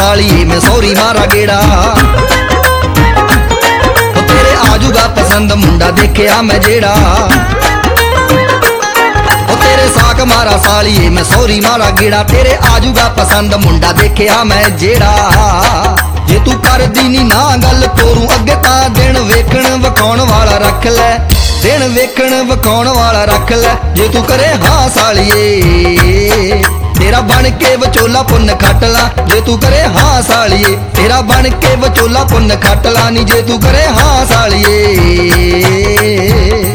सालिए मैं सॉरी मारा गेड़ा। तेरे आजूगा पसंद मुंडा देखिया मैं जेड़ा। तेरे साक मारा सालिए मैं सॉरी मारा गेड़ा। तेरे आजूगा पसंद मुंडा देखिया मैं जेड़ा। जे तू कर दी नी ना गल तोरू अगे तां दिन वेखण वखाउण वाला रख लै। दिन वेखण वखाउण वाला रख लै। जे तू करे हाँ सालिए तेरा बन के विचोला पुन्न खट ला। जे तू करे हाँ सालिए तेरा बन के विचोला पुन्न खट ला नी। जे तू करे हाँ सालिए।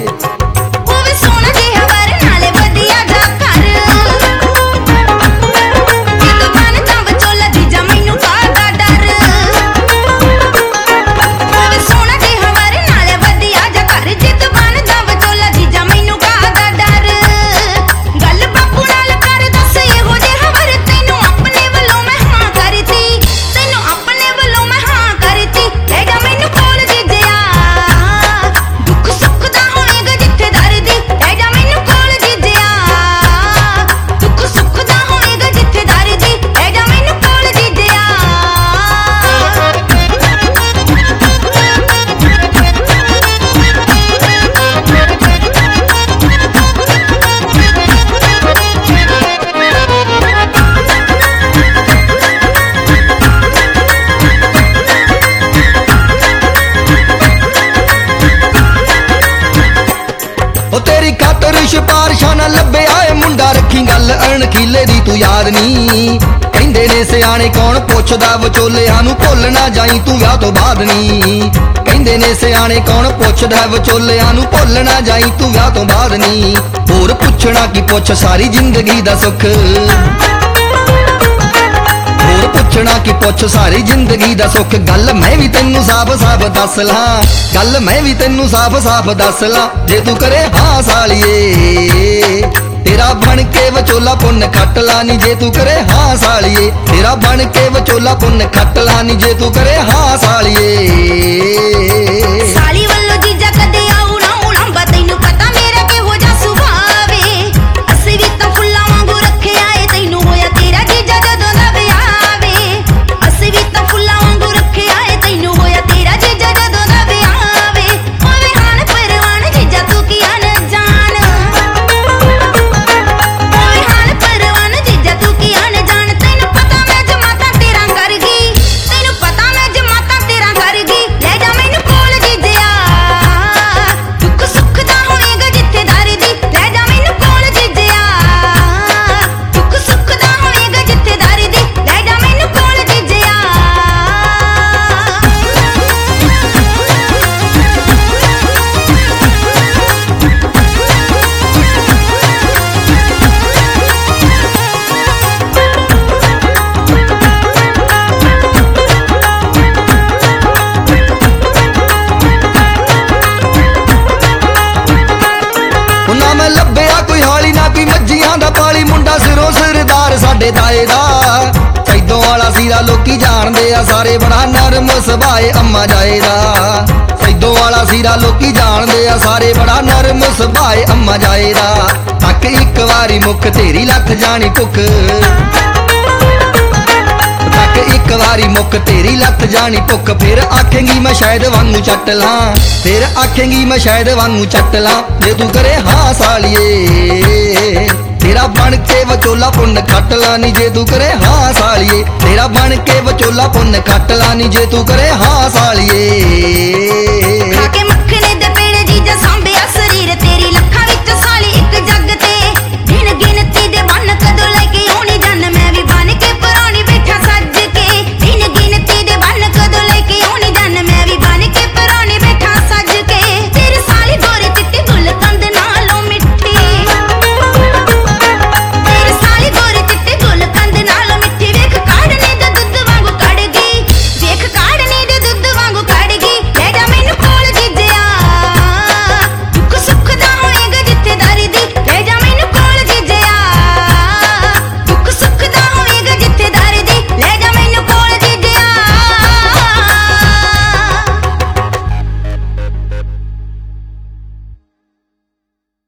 तेरी खातर सिफारिशां ना लभे आए मुंडा रखी गल अणखीले दी तू याद नी। कहंदे ने सियाणे कौन पुछदा विचोलियां नू भुल ना जाई तू विआह तो बाद नी। कहंदे ने सियाणे कौन पुछदा विचोलियां नू भुल ना जाई तू विआह तो बाद नी। होर पुछना की पुछ सारी जिंदगी दा सुख। होर पुछना की पुछ सारी जिंदगी दा सुख। गल मैं भी तैनू साफ साफ दस ला। गल मैं भी तैनू साफ साफ दस ला। जे तू करे हाँ सालिए तेरा बन के विचोला पुन्न खट ला नी। जे तू करे हाँ सालिए तेरा बन के विचोला पुन्न खट ला नी। जे तू करे हाँ सालिए। साली वल्लो जीजा कदे आऊ ना उलांबा तैनू पता मेरा किहो जा सुभाव वे। असी भी तां फुल्लां वांगू रखे आए तैनू होया तेरा जीजा जदों दा विआह वे। असी भी तां फुल्लां वांगू रखे आए तैनू होया तेरा जीजा जदों दा विआह वे। ओवे हान परवान जीजा तू की अनजान। ओवे हान परवान जीजा तू की अनजान। तैनू पता मैं जमाता तेरा कर गई। तैनू पता मैं जमाता तेरा कर गई। ले जा मैनू कोल जीजिया दुख सुख दा होएगा जिथेदारी दी। ले जा मैनू कोल जीजिया दुख सुख दा होएगा जिथेदारी दी। ले जा मैनू कोल जीजिया। ना मैं लभ्या कोई हाली ना कोई मज्जियां दा पाली। मुंडा सिरों सिरदार साडे ताए दा। सैदों वाला सीरा लोकी जानदे आ सारे बड़ा नरम सुभाए अम्मा जाए दा। सैदों वाला सीरा लोकी जानदे आ सारे बड़ा नरम सुभाए अम्मा जाए दा। तक एक वारी मुख तेरी लथ जानी भुख। तक एक वारी मुख तेरी लथ जानी भुख। फिर आखेंगी मैं शायद वांगू चट ला। फिर आखेंगी मैं शायद वांगू चट ला। जे तू करे हाँ सालिए तेरा बन के विचोला पुन्न खट ला नी। जे तू करे हाँ सालिए तेरा बन के विचोला पुन्न खट ला नी। जे तू करे हाँ सालिए।